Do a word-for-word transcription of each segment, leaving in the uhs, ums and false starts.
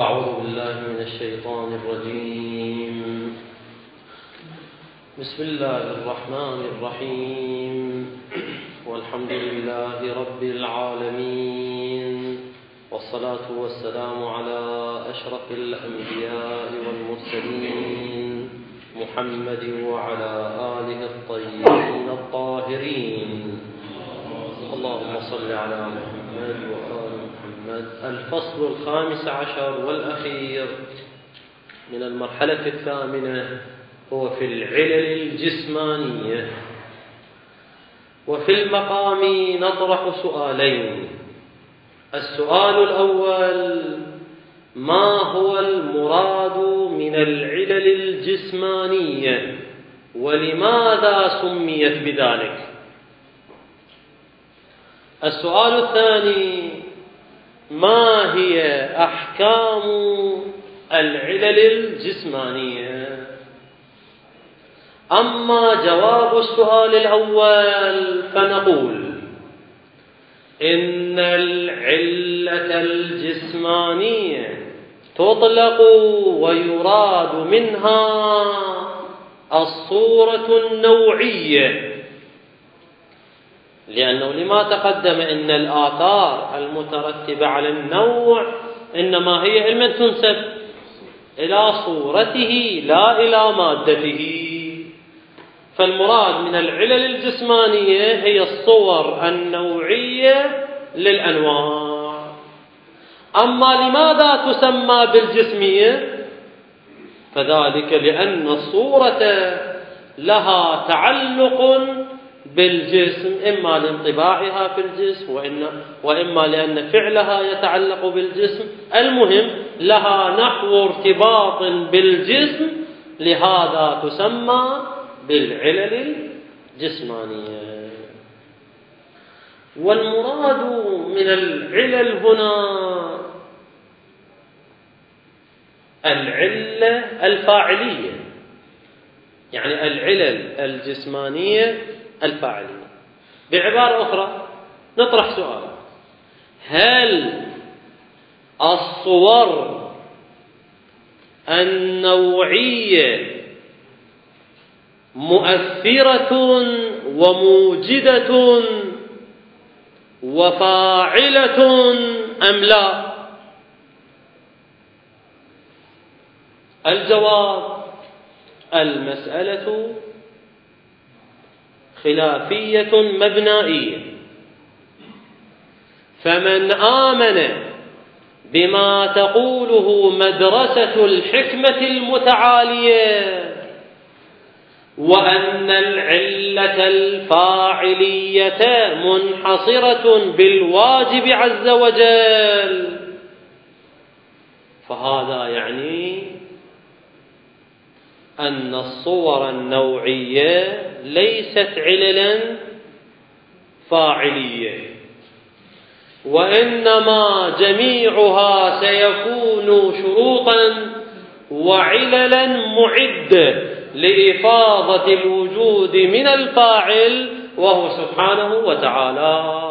أعوذ بالله من الشيطان الرجيم. بسم الله الرحمن الرحيم. والحمد لله رب العالمين، والصلاة والسلام على أشرف الأنبياء والمرسلين محمد وعلى آله الطيبين الطاهرين. اللهم صل على محمد وآل محمد. الفصل الخامس عشر والأخير من المرحلة الثامنة هو في العلل الجسمانية. وفي المقام نطرح سؤالين. السؤال الأول: ما هو المراد من العلل الجسمانية ولماذا سميت بذلك؟ السؤال الثاني: ما هي أحكام العلل الجسمانية؟ أما جواب السؤال الأول فنقول إن العلة الجسمانية تطلق ويراد منها الصورة النوعية، لأنه لما تقدم إن الآثار المترتبة على النوع إنما هي علما تنسب إلى صورته لا إلى مادته. فالمراد من العلل الجسمانية هي الصور النوعية للأنواع. أما لماذا تسمى بالجسمية؟ فذلك لأن الصورة لها تعلق بالجسم، إما لانطباعها في الجسم وإما لأن فعلها يتعلق بالجسم. المهم لها نحو ارتباط بالجسم، لهذا تسمى بالعلل الجسمانية. والمراد من العلل هنا العلة الفاعلية، يعني العلل الجسمانية الفاعلية. بعبارة أخرى نطرح سؤال: هل الصور النوعية مؤثرة وموجدة وفاعلة أم لا؟ الجواب: المسألة خلافية مبنائية. فمن آمن بما تقوله مدرسة الحكمة المتعالية وأن العلة الفاعلية منحصرة بالواجب عز وجل، فهذا يعني أن الصور النوعية ليست عللا فاعلية، وإنما جميعها سيكون شروطا وعللا معدة لإفاضة الوجود من الفاعل وهو سبحانه وتعالى.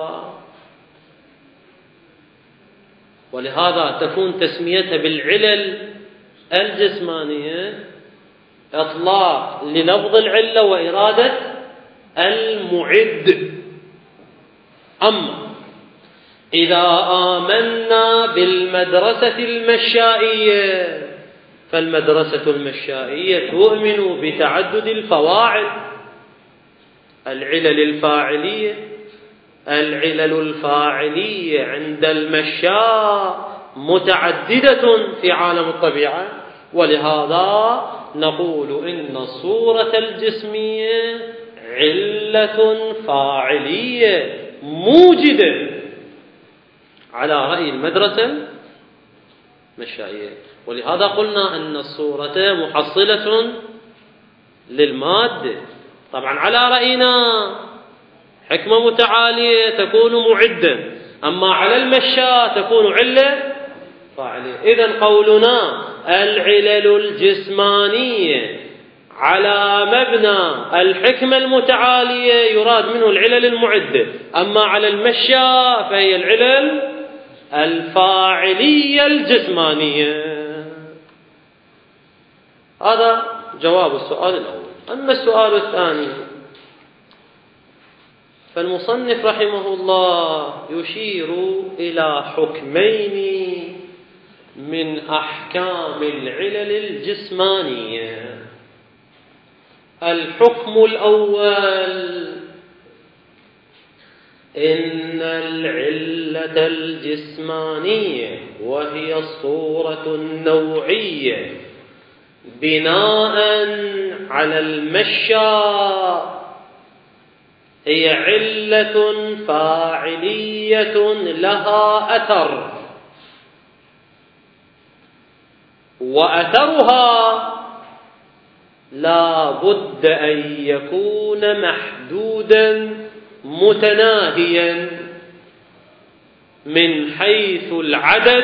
ولهذا تكون تسميتها بالعلل الجسمانية إطلاق للفظ العلة وإرادة المعد. أما إذا آمنا بالمدرسة المشائية فالمدرسة المشائية تؤمن بتعدد الفواعل. العلل الفاعلية العلل الفاعلية عند المشاء متعددة في عالم الطبيعة، ولهذا نقول إن الصورة الجسمية علة فاعلية موجدة على رأي المدرسة المشائية. ولهذا قلنا أن الصورة محصلة للمادة. طبعا على رأينا حكمة متعالية تكون معدة، أما على المشاء تكون علة فاعلية. إذن قولنا العلل الجسمانية على مبنى الحكمة المتعالية يراد منه العلل المعدة، أما على المشاء فهي العلل الفاعلية الجسمانية. هذا جواب السؤال الأول. أما السؤال الثاني فالمصنف رحمه الله يشير إلى حكمين من أحكام العلل الجسمانية. الحكم الأول: إن العلة الجسمانية وهي الصورة النوعية بناء على المشى هي علة فاعلية لها أثر، وأثرها لا بد أن يكون محدودا متناهيا من حيث العدد،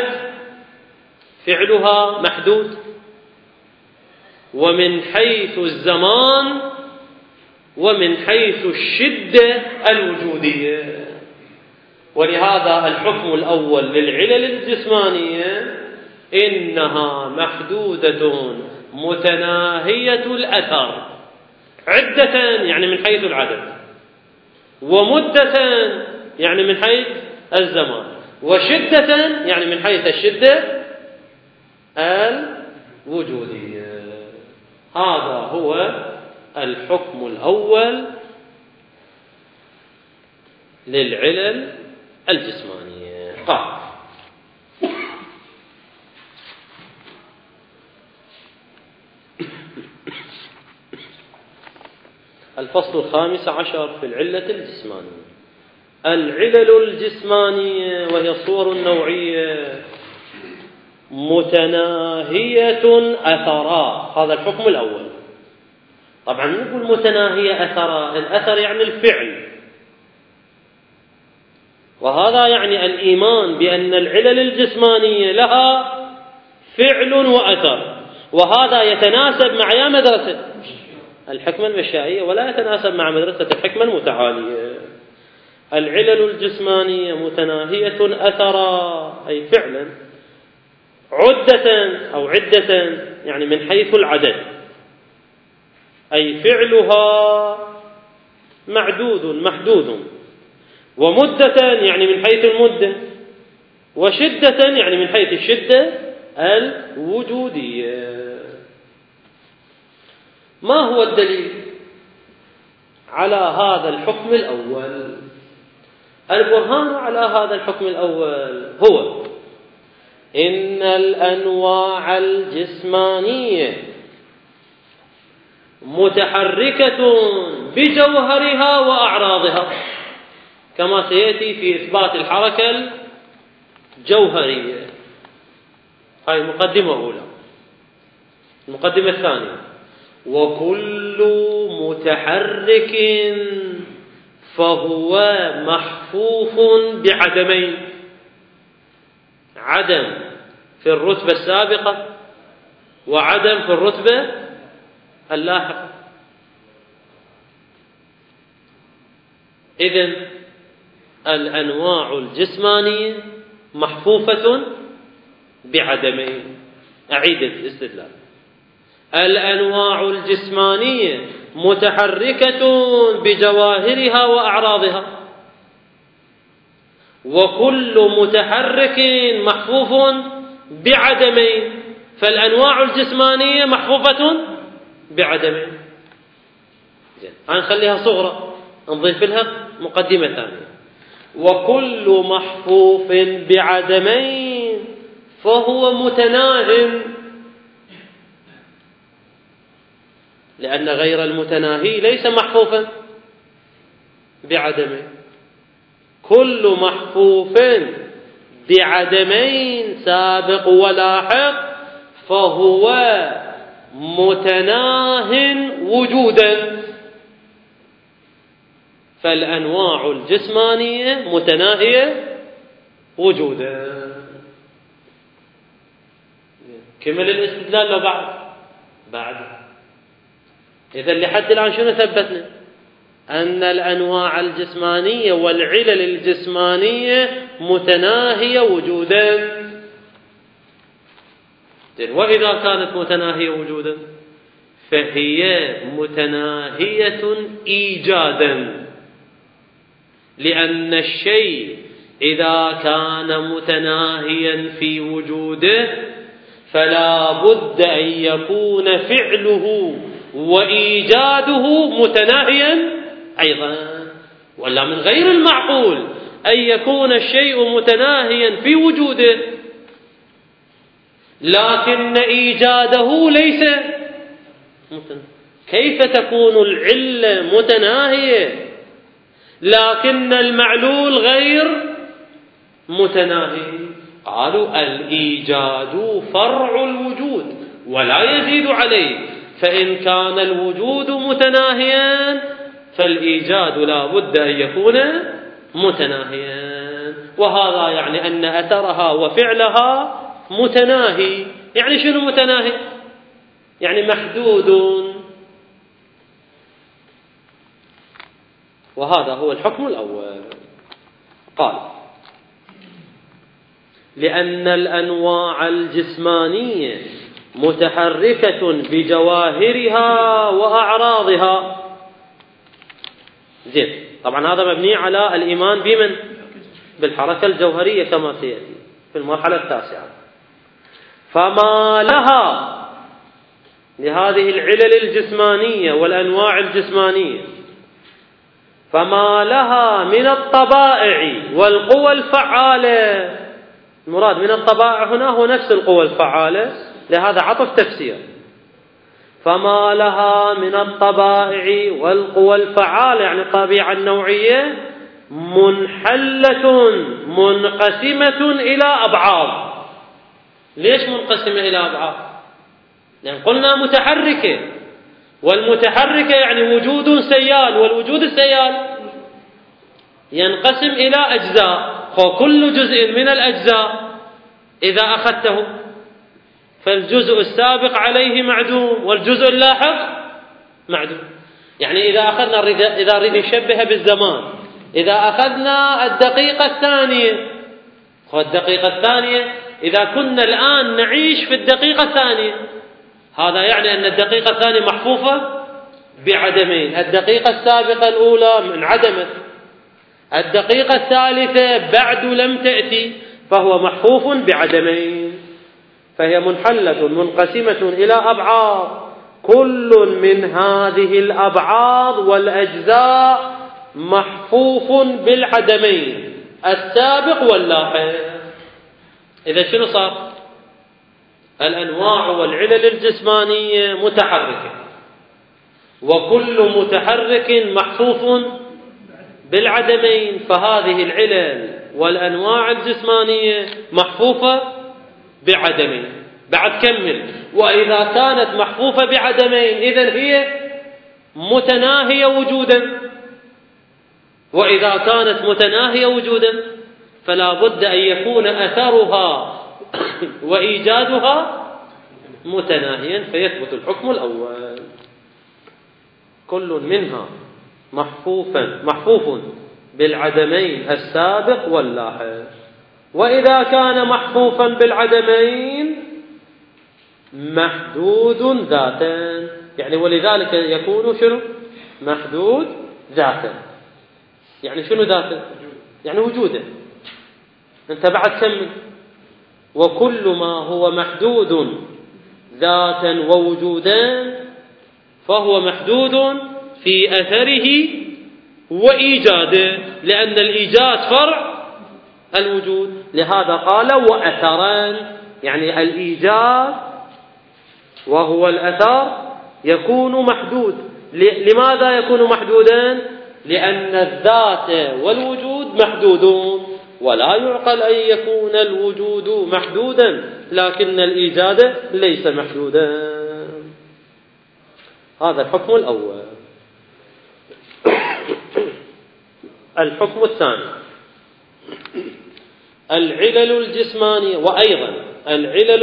فعلها محدود، ومن حيث الزمان، ومن حيث الشدة الوجودية. ولهذا الحكم الأول للعلل الجسمانية إنها محدودة متناهية الأثر، عدة يعني من حيث العدد، ومدة يعني من حيث الزمان، وشدة يعني من حيث الشدة الوجودية. هذا هو الحكم الأول للعلل الجسمانية. قال: الفصل الخامس عشر في العلة الجسمانية. العلل الجسمانية وهي الصور النوعية متناهية أثرا. هذا الحكم الأول. طبعا نقول متناهية أثرا، الأثر يعني الفعل، وهذا يعني الإيمان بأن العلل الجسمانية لها فعل وأثر، وهذا يتناسب مع يا مدرسة الحكمة المشائية ولا يتناسب مع مدرسة الحكمة المتعالية. العلل الجسمانية متناهية أثرا أي فعلا، عدة أو عدة يعني من حيث العدد، أي فعلها معدود محدود، ومدة يعني من حيث المدة، وشدة يعني من حيث الشدة الوجودية. ما هو الدليل على هذا الحكم الأول؟ البرهان على هذا الحكم الأول هو إن الأنواع الجسمانية متحركة بجوهرها وأعراضها، كما سيأتي في إثبات الحركة الجوهرية. هاي مقدمة أولى. المقدمة الثانية: وكل متحرك فهو محفوف بعدمين: عدم في الرتبة السابقة وعدم في الرتبة اللاحقة. إذن الأنواع الجسمانية محفوفة بعدمين. أعيد الاستدلال: الأنواع الجسمانية متحركة بجواهرها وأعراضها، وكل متحرك محفوف بعدمين، فالأنواع الجسمانية محفوفة بعدمين. هنخليها صغرى، نضيف لها مقدمة ثانية: وكل محفوف بعدمين فهو متناه، لأن غير المتناهي ليس محفوفا بعدمين. كل محفوف بعدمين سابق ولاحق فهو متناه وجودا، فالأنواع الجسمانية متناهية وجودا. كمل الاستدلال لو بعد بعد إذا لحد الآن شنو ثبتنا؟ أن الأنواع الجسمانية والعلل الجسمانية متناهية وجودا. وإذا كانت متناهية وجودا فهي متناهية إيجادا، لأن الشيء إذا كان متناهيا في وجوده فلا بد أن يكون فعله وإيجاده متناهيا أيضا، ولا من غير المعقول أن يكون الشيء متناهيا في وجوده لكن إيجاده ليس متناهيا. كيف تكون العلة متناهية لكن المعلول غير متناهي؟ قالوا الإيجاد فرع الوجود ولا يزيد عليه، فإن كان الوجود متناهيا فالإيجاد لا بد أن يكون متناهيا، وهذا يعني أن أثرها وفعلها متناهي. يعني شنو متناهي؟ يعني محدود، وهذا هو الحكم الأول. قال لأن الأنواع الجسمانية متحركة بجواهرها وأعراضها. زين، طبعا هذا مبني على الإيمان بمن؟ بالحركة الجوهرية كما سيأتي في المرحلة التاسعة. فما لها لهذه العلل الجسمانية والأنواع الجسمانية فما لها من الطبائع والقوى الفعالة. المراد من الطبائع هنا هو نفس القوى الفعالة، لهذا عطف تفسير. فما لها من الطبائع والقوى الفعالة يعني الطبيعة النوعية منحلة منقسمة إلى أبعاد. ليش منقسمة إلى أبعاد؟ لأن قلنا متحركة، والمتحركة يعني وجود سيال، والوجود السيال ينقسم إلى أجزاء، وكل جزء من الأجزاء إذا أخذته فالجزء السابق عليه معدوم والجزء اللاحق معدوم. يعني إذا أخذنا إذا نريد نشبه بالزمان، إذا أخذنا الدقيقة الثانية، والدقيقة الثانية إذا كنا الآن نعيش في الدقيقة الثانية، هذا يعني أن الدقيقة الثانية محفوفة بعدمين. الدقيقة السابقة الأولى انعدمت، الدقيقة الثالثة بعد لم تأتي، فهو محفوف بعدمين. فهي منحلة منقسمة إلى أبعاد، كل من هذه الأبعاد والأجزاء محفوف بالعدمين السابق واللاحق. إذا شنو صار؟ الأنواع والعلل الجسمانية متحركة، وكل متحرك محفوف بالعدمين، فهذه العلل والأنواع الجسمانية محفوفة بعدمين. بعد كمل، وإذا كانت محفوفة بعدمين إذن هي متناهية وجودا، وإذا كانت متناهية وجودا فلا بد أن يكون أثرها وإيجادها متناهيا، فيثبت الحكم الأول. كل منها محفوفا محفوف بالعدمين السابق واللاحق. وإذا كان محفوفا بالعدمين محدود ذاتا، يعني ولذلك يكون شنو؟ محدود ذاتا. يعني شنو ذاتا؟ يعني وجوده. انت بعد كمل. وكل ما هو محدود ذاتا ووجودا فهو محدود في أثره وإيجاده، لأن الإيجاد فرع الوجود. لهذا قال وأثران، يعني الإيجاد وهو الأثر يكون محدود. لماذا يكون محدودا؟ لأن الذات والوجود محدودون، ولا يعقل أن يكون الوجود محدودا لكن الإيجاد ليس محدودا. هذا الحكم الأول. الحكم الثاني العلل الجسمانية. وأيضا العلل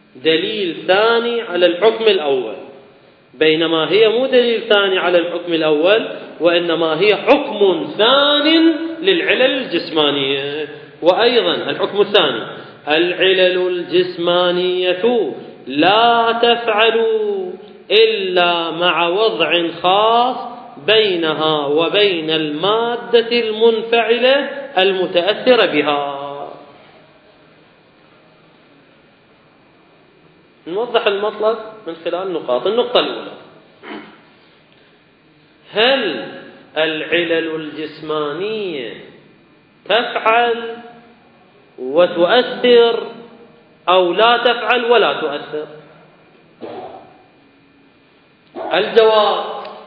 دليل ثاني على الحكم الأول، بينما هي مو دليل ثاني على الحكم الأول، وإنما هي حكم ثان للعلل الجسمانية. وأيضا الحكم الثاني: العلل الجسمانية لا تفعل إلا مع وضع خاص بينها وبين المادة المنفعلة المتأثرة بها. نوضح المطلب من خلال نقاط. النقطة الأولى: هل العلل الجسمانية تفعل وتؤثر أو لا تفعل ولا تؤثر؟ الجواب: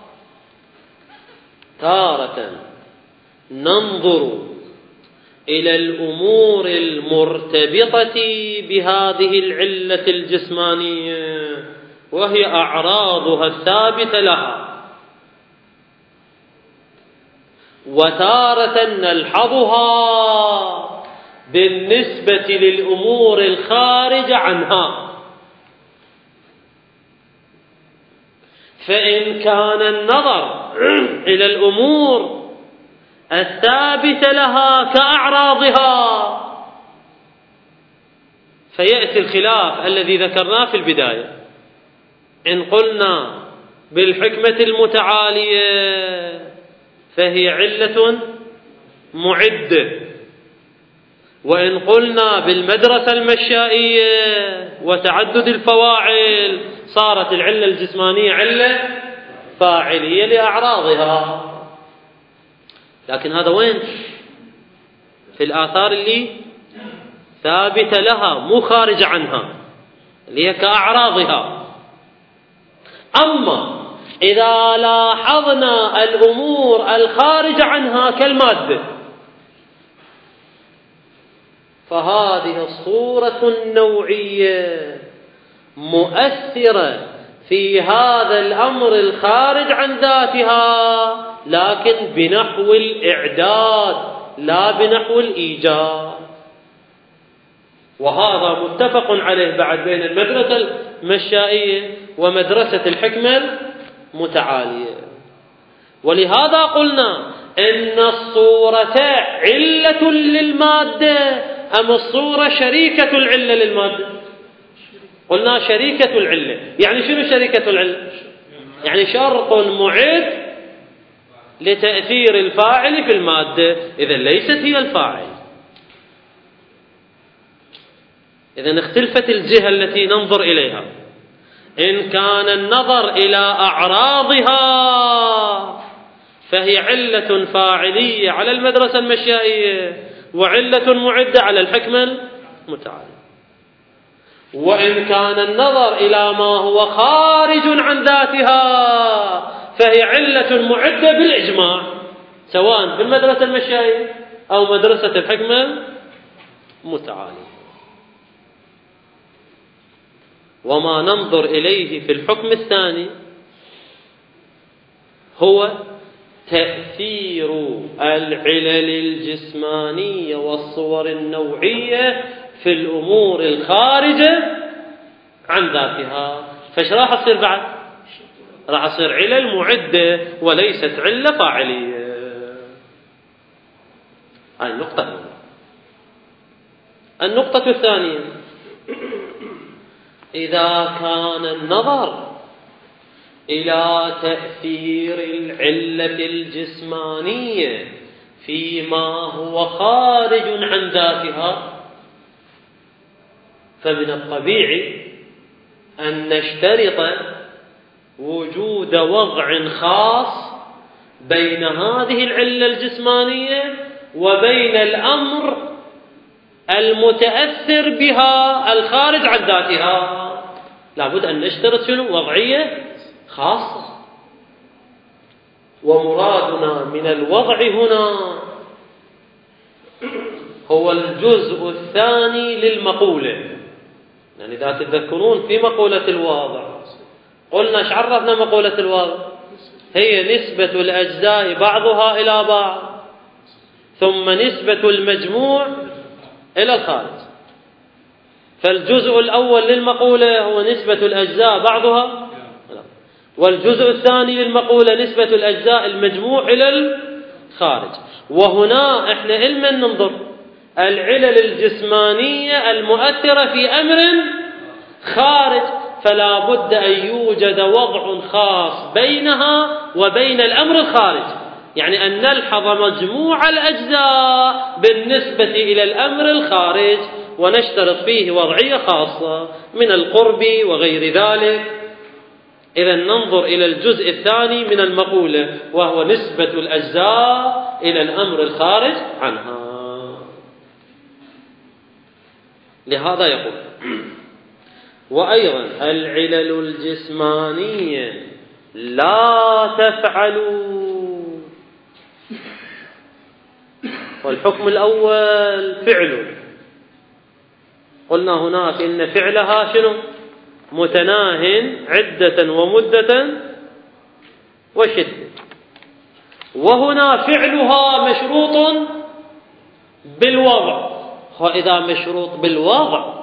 تارة ننظر إلى الأمور المرتبطة بهذه العلة الجسمانية وهي أعراضها الثابتة لها، وتارة نلحظها بالنسبة للأمور الخارجة عنها. فإن كان النظر إلى الأمور الثابتة لها كأعراضها فيأتي الخلاف الذي ذكرناه في البداية. إن قلنا بالحكمة المتعالية فهي علة معدة، وإن قلنا بالمدرسة المشائية وتعدد الفواعل صارت العلة الجسمانية علة فاعلية لأعراضها. لكن هذا وين؟ في الآثار اللي ثابتة لها مو خارج عنها، اللي هي كأعراضها. أما إذا لاحظنا الأمور الخارج عنها كالمادة فهذه الصورة النوعية مؤثرة في هذا الأمر الخارج عن ذاتها، لكن بنحو الإعداد لا بنحو الإيجاد. وهذا متفق عليه بعد بين المدرسة المشائية ومدرسة الحكمة المتعالية. ولهذا قلنا إن الصورة علة للمادة أم الصورة شريكة العلة للمادة؟ قلنا شريكة العلة. يعني شنو شريكة العلة؟ يعني شرط معد لتأثير الفاعل في المادة، إذا ليست هي الفاعل. إذا اختلفت الجهة التي ننظر إليها. إن كان النظر إلى أعراضها فهي علة فاعلية على المدرسة المشائية وعلة معدة على الحكمة المتعالية. وإن كان النظر إلى ما هو خارج عن ذاتها فهي علة معدة بالإجماع، سواء في المدرسة المشائية أو مدرسة الحكمة المتعالية. وما ننظر إليه في الحكم الثاني هو تأثير العلل الجسمانية والصور النوعية في الأمور الخارجة عن ذاتها. فايش راح يصير بعد؟ راح يصير علل معدة وليست علة فاعلية. هاي النقطة الأولى. النقطة الثانية: إذا كان النظر إلى تأثير العلة الجسمانية فيما هو خارج عن ذاتها فمن الطبيعي أن نشترط وجود وضع خاص بين هذه العلة الجسمانية وبين الأمر المتأثر بها الخارج عن ذاتها. لابد أن نشترط شنو؟ وضعية خاصة. ومرادنا من الوضع هنا هو الجزء الثاني للمقولة. يعني إذا تتذكرون في مقولة الواضع قلنا ايش عرفنا مقولة الواضع؟ هي نسبة الأجزاء بعضها إلى بعض ثم نسبة المجموع إلى الخارج. فالجزء الأول للمقولة هو نسبة الأجزاء بعضها، والجزء الثاني للمقولة نسبة الأجزاء المجموع إلى الخارج. وهنا احنا علما ننظر العلل الجسمانية المؤثرة في أمر خارج، فلا بد أن يوجد وضع خاص بينها وبين الأمر الخارج، يعني أن نلحظ مجموع الأجزاء بالنسبة إلى الأمر الخارج ونشترط فيه وضعية خاصة من القرب وغير ذلك. إذا ننظر إلى الجزء الثاني من المقولة وهو نسبة الأجزاء إلى الأمر الخارج عنها. لهذا يقول: وأيضا العلل الجسمانية لا تفعل. والحكم الأول فعل، قلنا هناك إن فعلها شنو؟ متناه عدة ومدة وشدة، وهنا فعلها مشروط بالوضع. وإذا مشروط بالوضع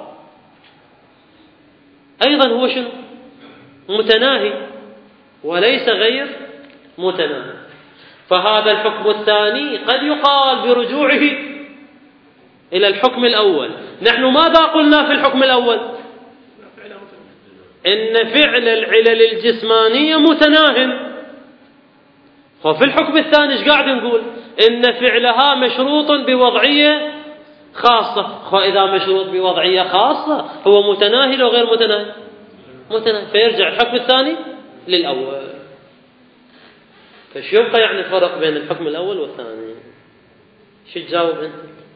أيضا هو شنو؟ متناهي وليس غير متناهي. فهذا الحكم الثاني قد يقال برجوعه إلى الحكم الأول. نحن ماذا قلنا في الحكم الأول؟ إن فعل العلل الجسمانية متناه. وفي الحكم الثاني ايش قاعد نقول؟ إن فعلها مشروط بوضعية خاصة. وإذا مشروط بوضعية خاصة هو متناهي لو غير متناهي؟ متناهي. فيرجع الحكم الثاني للأول. فش يبقى يعني فرق بين الحكم الأول والثاني؟ شو تجاوب أنت؟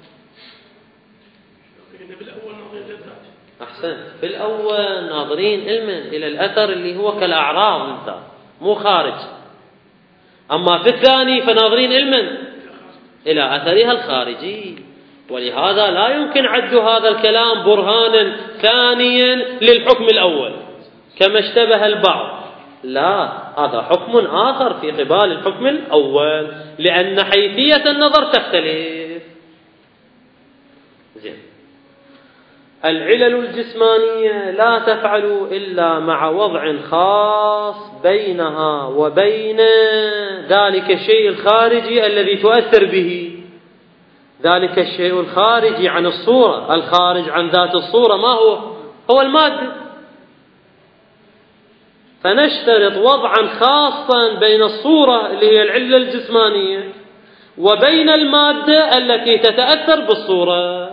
أحسن. في الأول ناظرين علما إلى الأثر اللي هو كالأعراض مثلا مو خارج، أما في الثاني فناظرين علما إلى أثرها الخارجي. ولهذا لا يمكن عد هذا الكلام برهانا ثانيا للحكم الأول كما اشتبه البعض. لا، هذا حكم آخر في قبال الحكم الأول، لأن حيثية النظر تختلف. زين. العلل الجسمانية لا تفعل إلا مع وضع خاص بينها وبين ذلك الشيء الخارجي الذي تؤثر به. ذلك الشيء الخارجي عن الصورة، الخارج عن ذات الصورة ما هو؟ هو المادة. فنشترط وضعا خاصا بين الصورة اللي هي العلة الجسمانية وبين المادة التي تتأثر بالصورة،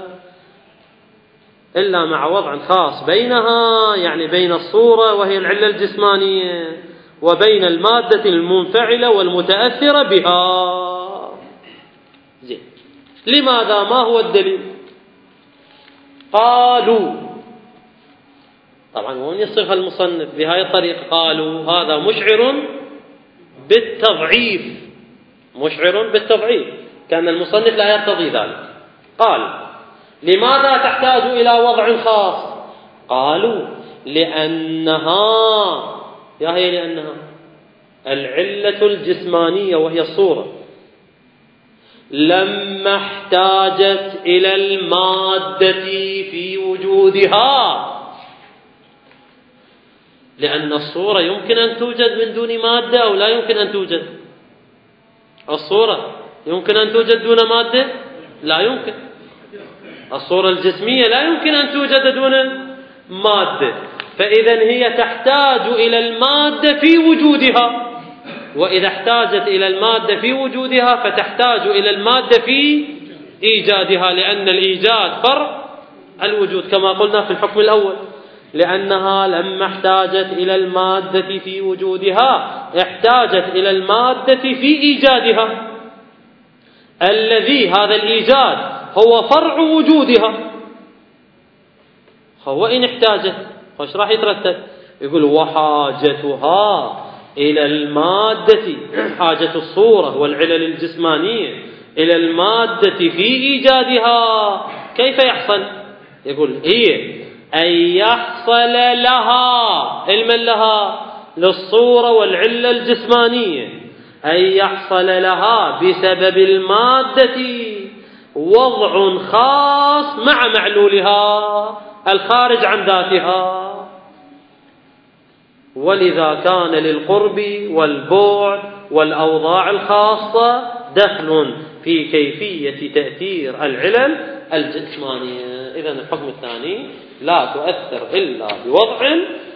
إلا مع وضع خاص بينها، يعني بين الصورة وهي العلة الجسمانية وبين المادة المنفعلة والمتأثرة بها. زين. لماذا؟ ما هو الدليل؟ قالوا، طبعا وين يصف المصنف بهذه الطريقة؟ قالوا هذا مشعر بالتضعيف، مشعر بالتضعيف، كان المصنف لا يقتضي ذلك. قال: لماذا تحتاج إلى وضع خاص؟ قالوا: لأنها، يا هي لأنها العلة الجسمانية وهي الصورة لما احتاجت إلى المادة في وجودها، لأن الصورة يمكن أن توجد من دون مادة أو لا يمكن أن توجد. الصورة يمكن أن توجد دون مادة؟ لا يمكن. الصورة الجسمية لا يمكن أن توجد دون مادة، فإذا هي تحتاج إلى المادة في وجودها، وإذا احتاجت إلى المادة في وجودها فتحتاج إلى المادة في إيجادها، لأن الإيجاد فرع الوجود كما قلنا في الحكم الأول. لأنها لما احتاجت إلى المادة في وجودها احتاجت إلى المادة في إيجادها، الذي هذا الإيجاد هو فرع وجودها. هو إن احتاجت وش راح يترتب؟ يقول: وحاجتها إلى المادة، حاجة الصورة والعلل الجسمانية إلى المادة في إيجادها كيف يحصل؟ يقول: هي أن يحصل لها، علما لها للصورة والعلة الجسمانية، أن يحصل لها بسبب المادة وضع خاص مع معلولها. الخارج عن ذاتها. ولذا كان للقرب والبعد والأوضاع الخاصة دخل في كيفية تأثير العلل الجسمانية. إذن الحكم الثاني لا تؤثر إلا بوضع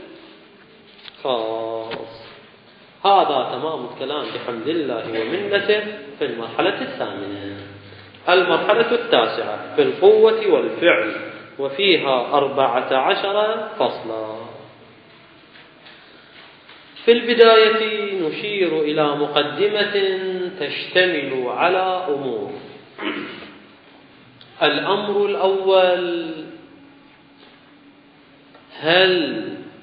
خاص. هذا تمام الكلام بحمد الله ومنته في المرحلة الثامنة. المرحلة التاسعة في القوة والفعل، وفيها أربعة عشر فصلا. في البداية نشير إلى مقدمة تشتمل على أمور. الأمر الأول: هل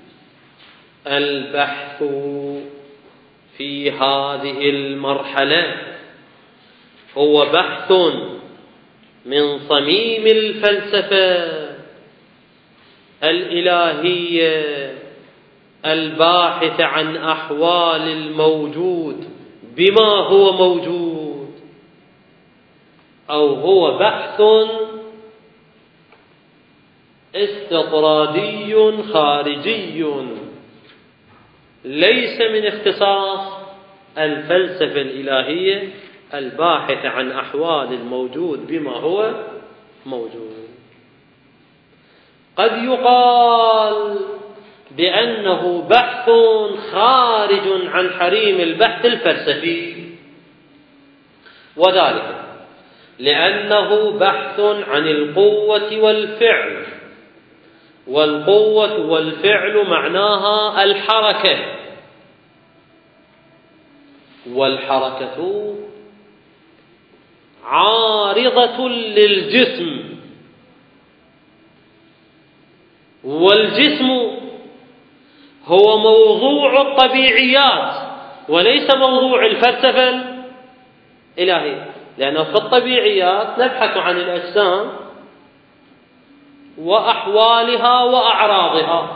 البحث في هذه المرحلة هو بحث من صميم الفلسفة الإلهية الباحث عن أحوال الموجود بما هو موجود، أو هو بحث استطرادي خارجي ليس من اختصاص الفلسفة الإلهية الباحث عن أحوال الموجود بما هو موجود؟ قد يقال بأنه بحث خارج عن حريم البحث الفلسفي، وذلك لأنه بحث عن القوة والفعل، والقوة والفعل معناها الحركة، والحركة عارضة للجسم، والجسم هو موضوع الطبيعيات وليس موضوع الفلسفة الإلهية. لأنه في الطبيعيات نبحث عن الأجسام وأحوالها وأعراضها،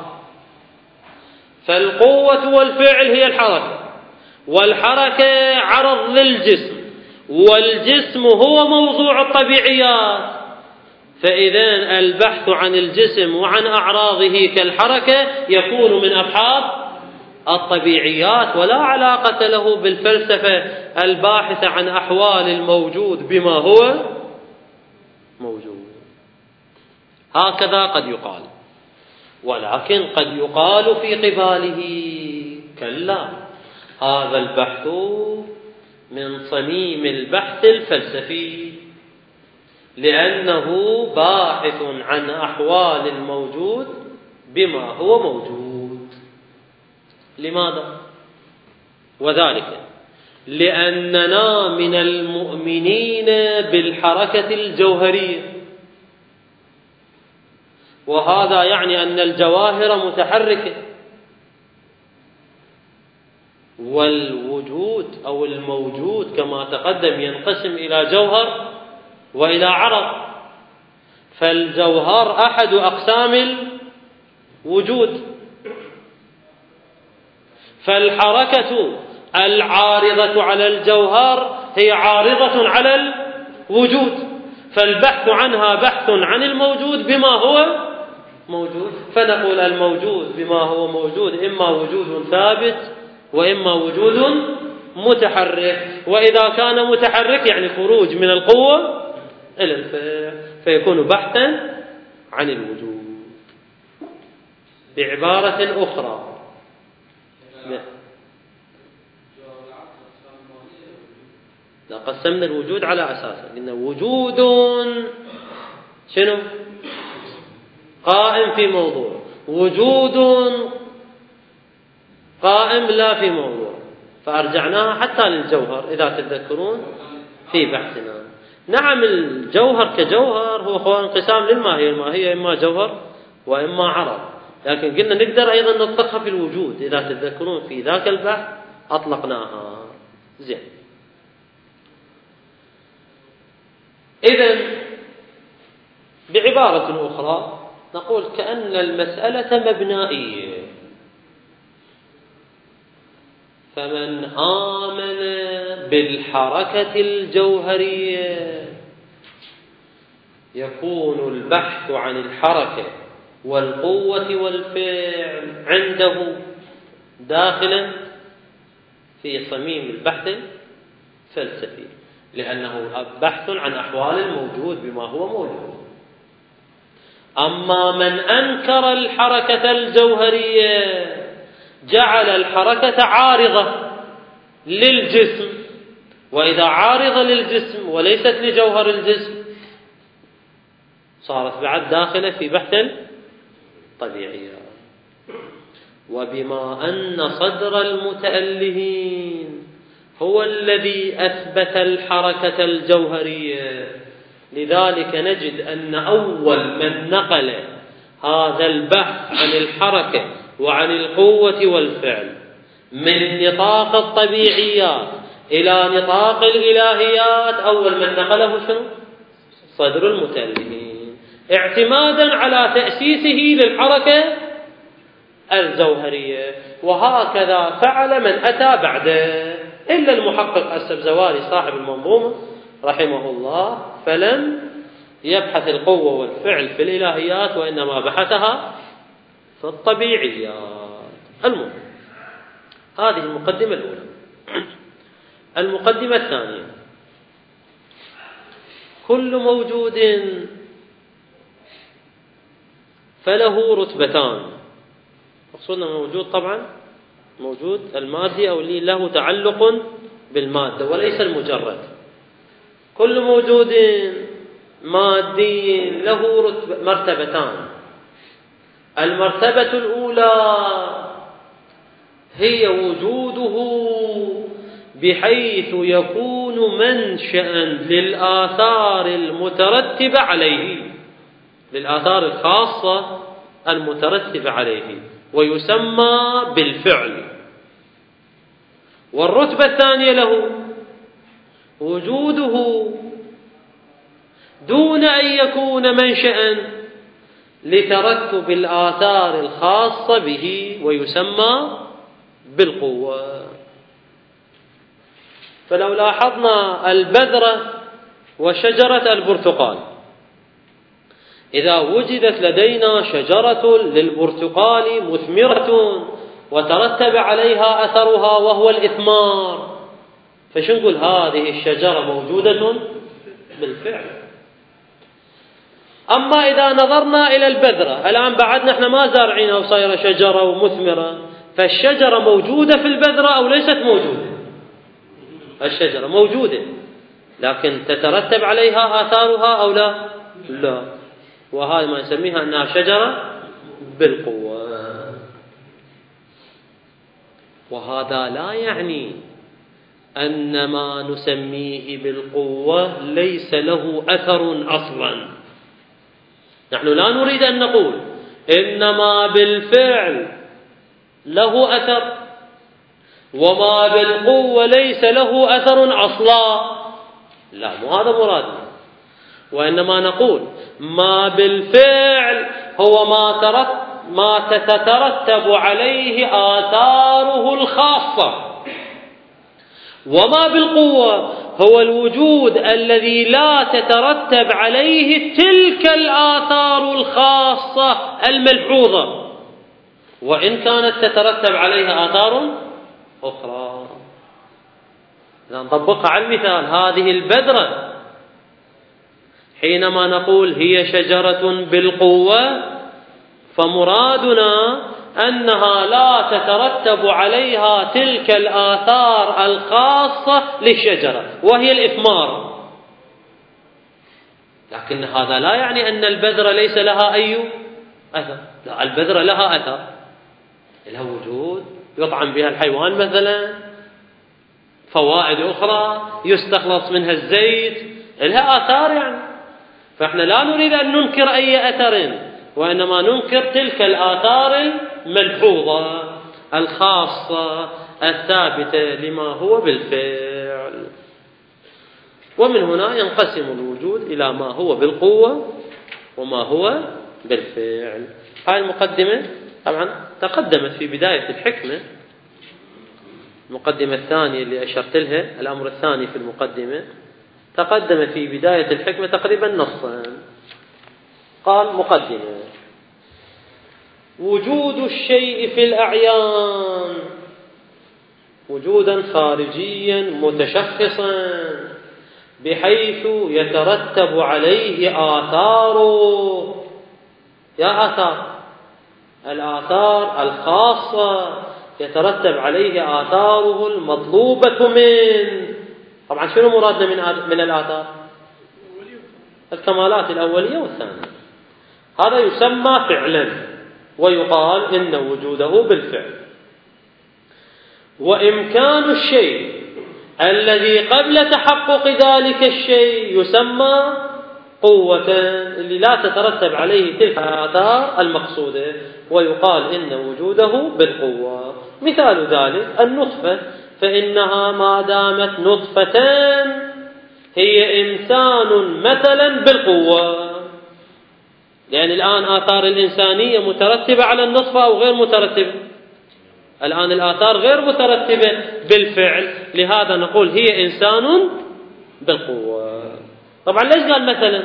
فالقوة والفعل هي الحركة، والحركة عرض للجسم، والجسم هو موضوع الطبيعيات. فإذا البحث عن الجسم وعن أعراضه كالحركة يكون من أبحاث الطبيعيات، ولا علاقة له بالفلسفة الباحثة عن أحوال الموجود بما هو موجود. هكذا قد يقال، ولكن قد يقال في قباله: كلا، هذا البحث من صميم البحث الفلسفي، لأنه باحث عن أحوال الموجود بما هو موجود. لماذا؟ وذلك لأننا من المؤمنين بالحركة الجوهرية، وهذا يعني أن الجواهر متحركة، والوجود أو الموجود كما تقدم ينقسم إلى جوهر وإلى عرض، فالجوهر أحد أقسام الوجود، فالحركة العارضة على الجوهر هي عارضة على الوجود، فالبحث عنها بحث عن الموجود بما هو موجود. فنقول الموجود بما هو موجود إما وجود ثابت وإما وجود متحرك، وإذا كان متحرك يعني خروج من القوة إلى الفعل، فيكون بحثا عن الوجود. بعبارة أخرى، لا، قسمنا الوجود على أساسه، قلنا وجود شنو؟ قائم في موضوع، وجود قائم لا في موضوع، فأرجعناها حتى للجوهر إذا تتذكرون في بحثنا. نعم، الجوهر كجوهر هو انقسام للماهية، الماهية إما جوهر وإما عرض، لكن قلنا نقدر أيضا نطلقها في الوجود، إذا تتذكرون في ذاك البحث أطلقناها. زين، إذن بعبارة أخرى نقول كأن المسألة مبنائية، فمن آمن بالحركة الجوهرية يكون البحث عن الحركة والقوة والفعل عنده داخلا في صميم البحث الفلسفي، لأنه بحث عن أحوال الموجود بما هو موجود. أما من أنكر الحركة الجوهرية جعل الحركة عارضة للجسم، وإذا عارضة للجسم وليست لجوهر الجسم صارت بعد داخلة في بحث الطبيعية. وبما أن صدر المتألهين هو الذي أثبت الحركة الجوهرية، لذلك نجد أن أول من نقل هذا البحث عن الحركة وعن القوة والفعل من نطاق الطبيعيات إلى نطاق الإلهيات أول من نقله شنو؟ صدر المتألهين، اعتمادا على تأسيسه للحركة الجوهرية. وهكذا فعل من أتى بعده، إلا المحقق السبزواري صاحب المنظومة رحمه الله فلم يبحث القوة والفعل في الإلهيات، وإنما بحثها في الطبيعيات. المهم، هذه المقدمة الأولى. المقدمة الثانية: كل موجود فله رتبتان. مقصودنا موجود طبعا موجود المادي أو اللي له تعلق بالمادة وليس المجرد. كل موجود مادي له مرتبتان. المرتبة الأولى هي وجوده بحيث يكون منشأ للآثار المترتبة عليه، للآثار الخاصة المترتبة عليه، ويسمى بالفعل. والرتبة الثانية له وجوده دون أن يكون منشأ لترتب الآثار الخاصة به، ويسمى بالقوة. فلو لاحظنا البذرة وشجرة البرتقال، إذا وجدت لدينا شجرة للبرتقال مثمرة وترتب عليها أثرها وهو الإثمار، فشو نقول؟ هذه الشجرة موجودة بالفعل. أما إذا نظرنا إلى البذرة، الآن بعدنا احنا ما زارعينها وصايرة شجرة ومثمرة، فالشجرة موجودة في البذرة أو ليست موجودة؟ الشجرة موجودة، لكن تترتب عليها آثارها أو لا؟ لا. وهذا ما نسميها أنها شجرة بالقوة. وهذا لا يعني أن ما نسميه بالقوة ليس له أثر أصلا. نحن لا نريد أن نقول إنما بالفعل له أثر وما بالقوة ليس له أثر أصلا، لا، مو هذا مرادنا. وإنما نقول ما بالفعل هو ما ترت ما تترتب عليه آثاره الخاصة، وما بالقوة هو الوجود الذي لا تترتب عليه تلك الآثار الخاصة الملحوظة، وإن كانت تترتب عليها آثار أخرى. إذا نطبقها على المثال، هذه البذرة حينما نقول هي شجرة بالقوة فمرادنا أنها لا تترتب عليها تلك الآثار الخاصة للشجرة وهي الإثمار، لكن هذا لا يعني أن البذرة ليس لها أي أثر. لا، البذرة لها أثر، لها وجود، يطعم بها الحيوان مثلا، فوائد أخرى، يستخلص منها الزيت، لها آثار يعني. فإحنا لا نريد أن ننكر أي أثر، وإنما ننكر تلك الآثار الملحوظة الخاصة الثابتة لما هو بالفعل. ومن هنا ينقسم الوجود إلى ما هو بالقوة وما هو بالفعل. هذه المقدمة طبعا تقدمت في بداية الحكمة. المقدمة الثانية اللي أشرت لها، الأمر الثاني في المقدمة، تقدم في بداية الحكمة تقريبا نصا. قال: مقدمة: وجود الشيء في الأعيان وجودا خارجيا متشخصا بحيث يترتب عليه آثاره. يا آثار الآثار الخاصة يترتب عليه آثاره المطلوبة منه. طبعا شنو مرادنا من من الآثار؟ الكمالات الأولية والثانية. هذا يسمى فعلا ويقال إن وجوده بالفعل. وإمكان الشيء الذي قبل تحقق ذلك الشيء يسمى قوة، اللي لا تترتب عليه تلك الآثار المقصودة، ويقال إن وجوده بالقوة. مثال ذلك النطفة، فإنها ما دامت نطفة هي إنسان مثلا بالقوة. يعني الآن آثار الإنسانية مترتبة على النطفة أو غير مترتبة؟ الآن الآثار غير مترتبة بالفعل، لهذا نقول هي إنسان بالقوة. طبعا ليش قال مثلا؟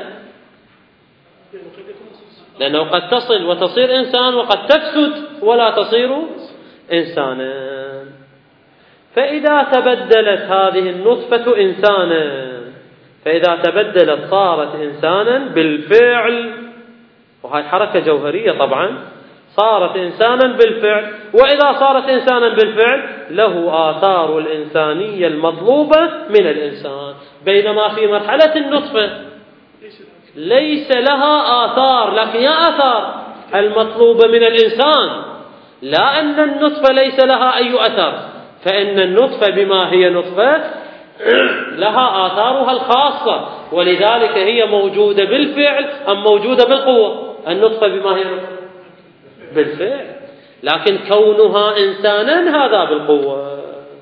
لأنه قد تصل وتصير إنسان وقد تفسد ولا تصير إنسانا. فإذا تبدلت هذه النطفة إنسانا، فإذا تبدلت صارت إنسانا بالفعل، وهي حركة جوهرية طبعا، صارت إنسانا بالفعل. وإذا صارت إنسانا بالفعل له آثار الإنسانية المطلوبة من الإنسان، بينما في مرحلة النطفة ليس لها آثار، لكن هي آثار المطلوبة من الإنسان، لا أن النطفة ليس لها أي أثر، فإن النطفة بما هي نطفة لها آثارها الخاصة، ولذلك هي موجودة بالفعل أم موجودة بالقوة؟ النطفة بما هي نطفة بالفعل، لكن كونها إنسانا هذا بالقوة.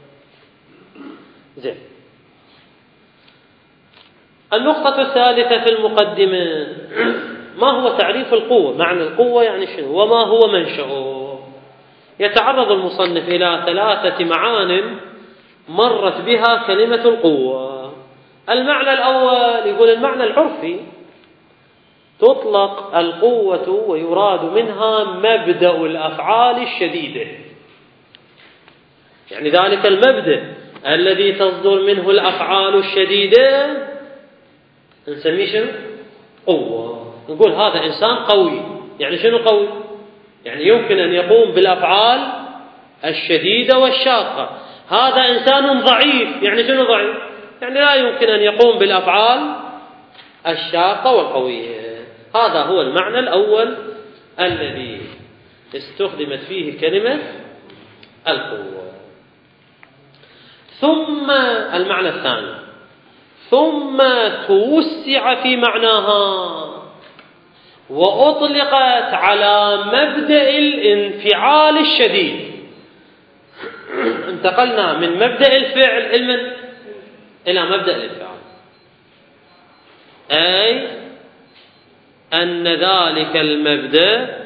زين. النقطة الثالثة في المقدمة، ما هو تعريف القوة؟ معنى القوة يعني شنو؟ وما هو منشأه؟ يتعرض المصنف إلى ثلاثة معان مرت بها كلمة القوة. المعنى الأول يقول المعنى العرفي، تطلق القوة ويراد منها مبدأ الأفعال الشديدة، يعني ذلك المبدأ الذي تصدر منه الأفعال الشديدة نسميه شنو؟ قوة. نقول هذا إنسان قوي. يعني شنو قوي؟ يعني يمكن أن يقوم بالأفعال الشديدة والشاقة. هذا إنسان ضعيف. يعني شنو ضعيف؟ يعني لا يمكن أن يقوم بالأفعال الشاقة والقوية. هذا هو المعنى الأول الذي استخدمت فيه كلمة القوة. ثم المعنى الثاني، ثم توسع في معناها وأطلقت على مبدأ الانفعال الشديد. انتقلنا من مبدأ الفعل إلى مبدأ الانفعال، أي أن ذلك المبدأ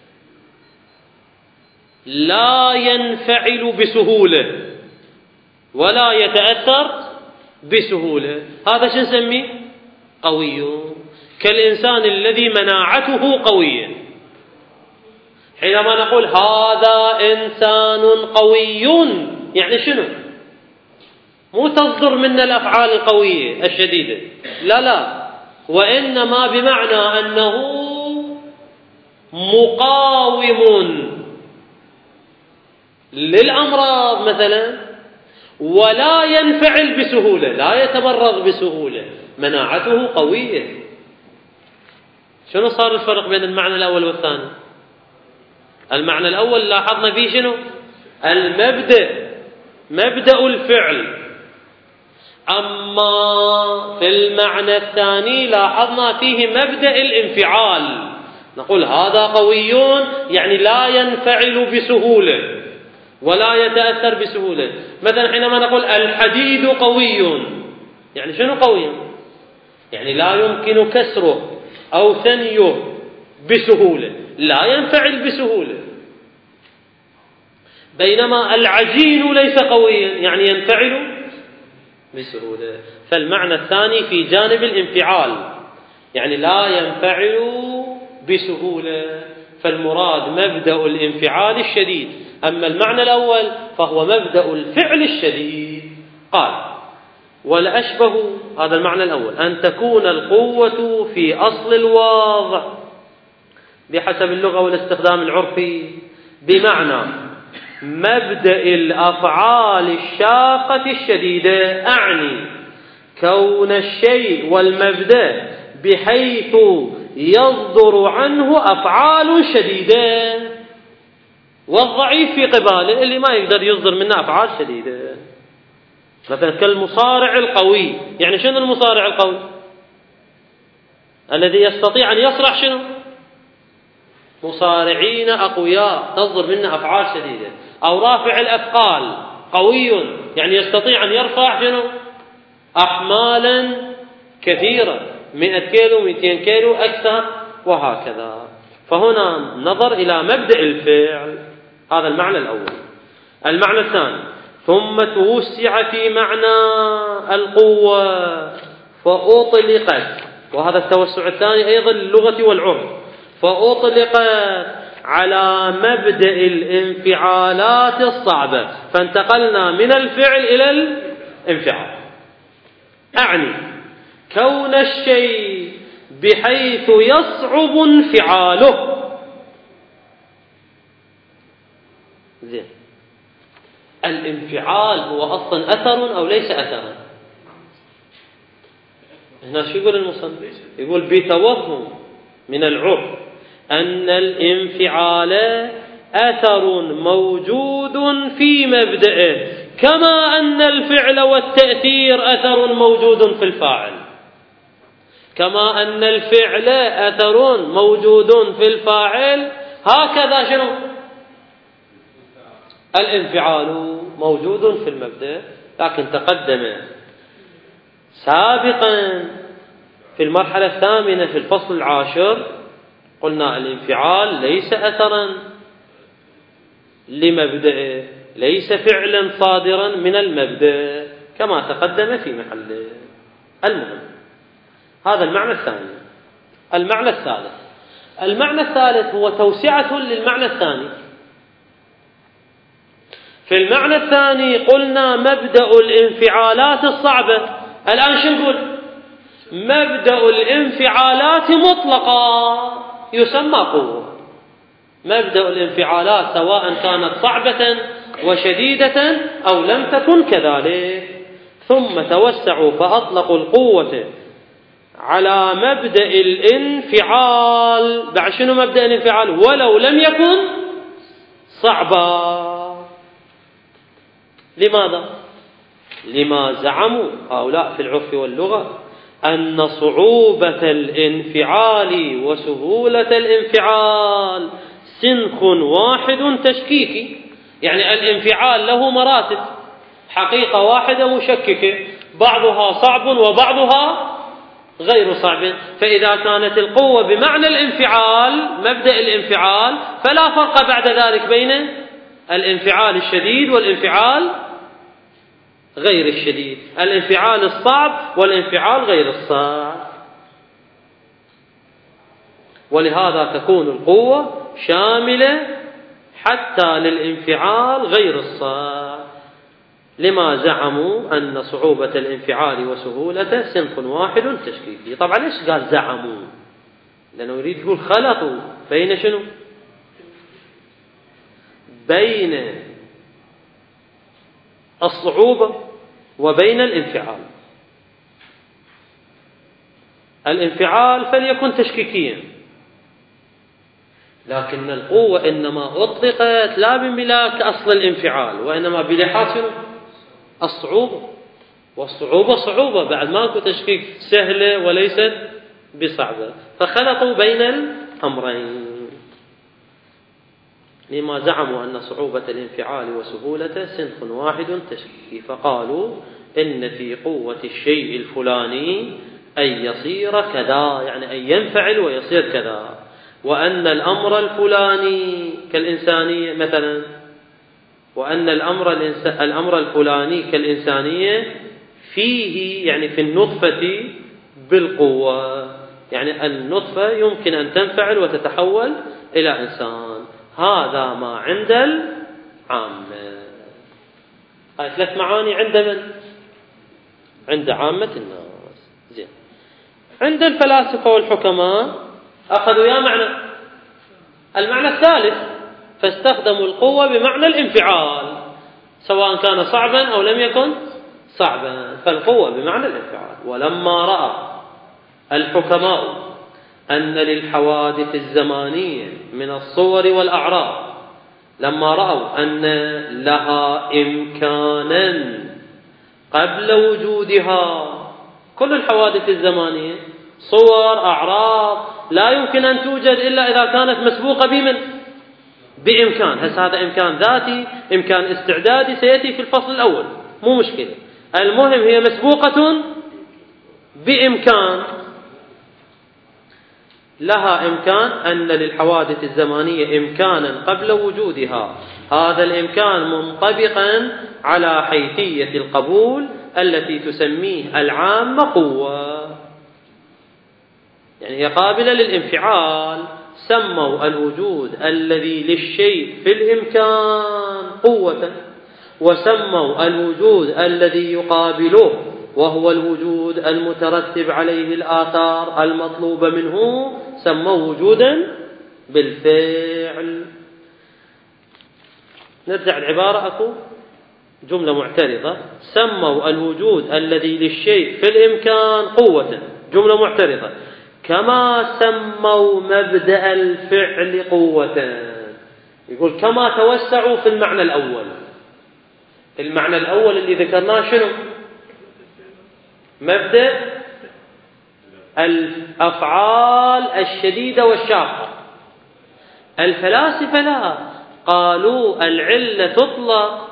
لا ينفعل بسهولة ولا يتأثر بسهولة. هذا شو نسميه؟ قوي، كالإنسان الذي مناعته قوية. حينما نقول هذا إنسان قوي يعني شنو؟ مو تصدر منا الأفعال القوية الشديدة، لا لا، وإنما بمعنى أنه مقاوم للأمراض مثلا، ولا ينفعل بسهولة، لا يتمرض بسهولة، مناعته قوية. شنو صار الفرق بين المعنى الأول والثاني؟ المعنى الأول لاحظنا فيه شنو؟ المبدأ، مبدأ الفعل. أما في المعنى الثاني لاحظنا فيه مبدأ الانفعال. نقول هذا قوي يعني لا ينفعل بسهولة ولا يتأثر بسهولة. مثلا حينما نقول الحديد قوي، يعني شنو قوي؟ يعني لا يمكن كسره أو ثنيه بسهولة، لا ينفعل بسهولة. بينما العجين ليس قويا يعني ينفعل بسهولة. فالمعنى الثاني في جانب الانفعال، يعني لا ينفعل بسهولة. فالمراد مبدأ الانفعال الشديد، أما المعنى الأول فهو مبدأ الفعل الشديد. قال: والأشبه، هذا المعنى الأول، أن تكون القوة في أصل الوضع بحسب اللغة والاستخدام العرفي بمعنى مبدأ الأفعال الشاقة الشديدة، أعني كون الشيء والمبدأ بحيث يصدر عنه أفعال شديدة، والضعيف في قباله اللي ما يقدر يصدر منه أفعال شديدة. مثلا كالمصارع القوي، يعني شنو المصارع القوي؟ الذي يستطيع أن يصرع شنو؟ مصارعين أقوياء تصدر منه أفعال شديدة. أو رافع الأثقال قوي، يعني يستطيع أن يرفع شنو؟ أحمالا كثيرة، مئة كيلو، مئتين كيلو، أكثر، وهكذا. فهنا نظر إلى مبدأ الفعل، هذا المعنى الأول. المعنى الثاني: ثم توسع في معنى القوة فأطلقت، وهذا التوسع الثاني أيضا للغة والعرف، فأطلقت على مبدأ الانفعالات الصعبة، فانتقلنا من الفعل إلى الانفعال. أعني كون الشيء بحيث يصعب انفعاله. زين، الانفعال هو أصلا أثر أو ليس أثرا؟ هنا شو يقول المصنف؟ يقول بتوهم من العرف أن الانفعال أثر موجود في مبدئه، كما أن الفعل والتأثير أثر موجود في الفاعل. كما أن الفعل أثر موجود في الفاعل، هكذا شنو؟ الانفعال موجود في المبدأ. لكن تقدم سابقا في المرحلة الثامنة في الفصل العاشر قلنا الانفعال ليس أثرا لمبدأه، ليس فعلا صادرا من المبدأ كما تقدم في محله. المهم، هذا المعنى الثاني. المعنى الثالث المعنى الثالث هو توسعة للمعنى الثاني. في المعنى الثاني قلنا مبدأ الانفعالات الصعبة، الآن شو نقول؟ مبدأ الانفعالات مطلقة يسمى قوة. مبدأ الانفعالات سواء كانت صعبة وشديدة أو لم تكن كذلك. ثم توسعوا فأطلقوا القوة على مبدأ الانفعال. بعد شنو مبدأ الانفعال؟ ولو لم يكن صعبا. لماذا؟ لما زعموا هؤلاء في العرف واللغة أن صعوبة الانفعال وسهولة الانفعال سنخ واحد تشكيكي، يعني الانفعال له مراتب، حقيقة واحدة مشككة، بعضها صعب وبعضها غير صعب. فإذا كانت القوة بمعنى الانفعال، مبدأ الانفعال، فلا فرق بعد ذلك بين الانفعال الشديد والانفعال غير الشديد، الانفعال الصعب والانفعال غير الصعب. ولهذا تكون القوة شاملة حتى للانفعال غير الصعب، لما زعموا أن صعوبة الانفعال وسهولته صنف واحد تشكيكي. طبعا ليش قال زعموا؟ لأنه يريد يقول خلطوا بين شنو؟ بين الصعوبة وبين الانفعال. الانفعال فليكن تشكيكيا، لكن القوة إنما أطلقت لا بملاك أصل الانفعال، وإنما بلحاظ الصعوبة، والصعوبة صعوبة، بعد ماكو تشكيك سهلة وليست بصعبة، فخلطوا بين الأمرين لما زعموا أن صعوبة الانفعال وسهولته صنف واحد تشكيكي، فقالوا إن في قوة الشيء الفلاني أن يصير كذا، يعني أن ينفعل ويصير كذا، وأن الأمر الفلاني كالإنسانية مثلا، وأن الأمر الأمر الفلاني كالإنسانية فيه، يعني في النطفة بالقوة، يعني النطفة يمكن أن تنفعل وتتحول إلى إنسان. هذا ما عند العامة. هاي ثلاث معاني عند من؟ عند عامة الناس. زين. عند الفلاسفة والحكماء أخذوا يا معنى المعنى الثالث، فاستخدموا القوة بمعنى الانفعال، سواء كان صعبا أو لم يكن صعبا، فالقوة بمعنى الانفعال. ولما رأى الحكماء أن للحوادث الزمانية من الصور والأعراض، لما رأوا أن لها إمكانا قبل وجودها، كل الحوادث الزمانية صور أعراض لا يمكن أن توجد إلا إذا كانت مسبوقة بمن؟ بإمكان. هذا هذا إمكان ذاتي، إمكان استعدادي، سيأتي في الفصل الأول، مو مشكلة. المهم هي مسبوقة بإمكان. لها إمكان، أن للحوادث الزمانية إمكانا قبل وجودها، هذا الإمكان منطبقا على حيثية القبول التي تسميه العامة قوة، يعني هي قابلة للانفعال. سموا الوجود الذي للشيء في الإمكان قوة، وسموا الوجود الذي يقابله وهو الوجود المترتب عليه الآثار المطلوبة منه سموه وجودا بالفعل. نرجع العبارة، أكو جملة معترضة. سموا الوجود الذي للشيء في الإمكان قوة، جملة معترضة، كما سموا مبدأ الفعل قوة. يقول كما توسعوا في المعنى الأول. المعنى الأول اللي ذكرناه شنو؟ مبدأ الأفعال الشديدة والشاقة. الفلاسفة لا، قالوا العلة تطلق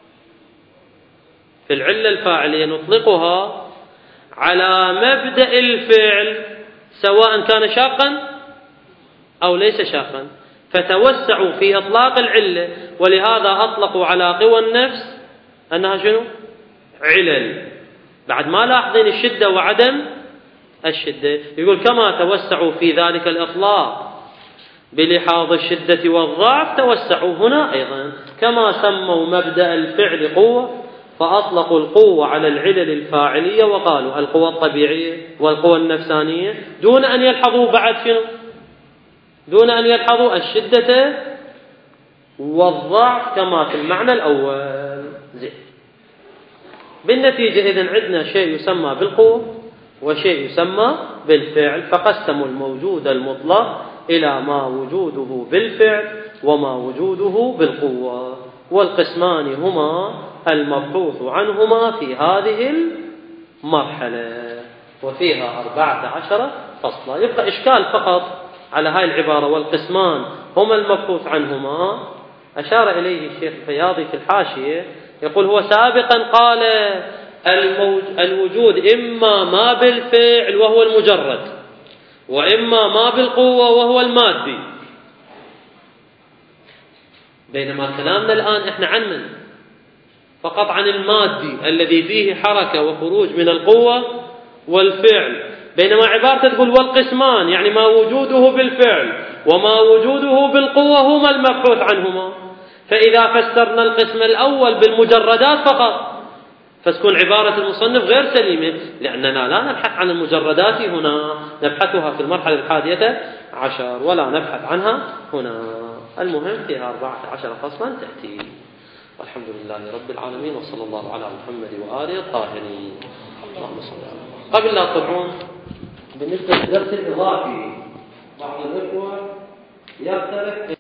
في العلة الفاعلية، نطلقها على مبدأ الفعل سواء كان شاقا أو ليس شاقا، فتوسعوا في إطلاق العلة، ولهذا أطلقوا على قوى النفس أنها شنو؟ علل، بعد ما لاحظين الشدة وعدم الشدة. يقول كما توسعوا في ذلك الإطلاق بلحاظ الشدة والضعف، توسعوا هنا أيضا. كما سموا مبدأ الفعل قوة، فأطلقوا القوة على العلل الفاعلية، وقالوا القوة الطبيعية والقوة النفسانية، دون أن يلحظوا بعد شنو؟ دون أن يلحظوا الشدة والضعف كما في المعنى الأول. زين. بالنتيجة إذن عندنا شيء يسمى بالقوة وشيء يسمى بالفعل، فقسموا الموجود المطلق إلى ما وجوده بالفعل وما وجوده بالقوة، والقسمان هما المبحوث عنهما في هذه المرحلة، وفيها أربعة عشر فصلا. يبقى إشكال فقط على هاي العبارة والقسمان هما المبحوث عنهما. أشار إليه الشيخ الفياضي في الحاشية، يقول هو سابقا قال الوجود إما ما بالفعل وهو المجرد، وإما ما بالقوة وهو المادي، بينما كلامنا الآن إحنا عن من؟ فقط عن المادي الذي فيه حركة وخروج من القوة والفعل، بينما عبارة تقول والقسمان، يعني ما وجوده بالفعل وما وجوده بالقوة هما المبحوث عنهما. فإذا فسرنا القسم الأول بالمجردات فقط فتكون عبارة المصنف غير سليمة، لأننا لا نبحث عن المجردات هنا، نبحثها في المرحلة الحادية عشر ولا نبحث عنها هنا. المهم فيها أربعة عشر فصلا تأتي. والحمد لله رب العالمين، وصلى الله على محمد وآله الطاهرين. اللهم صل على. قبل لا تطلعون، بالنسبة للدرس الإضافي بعض الإخوة يختلف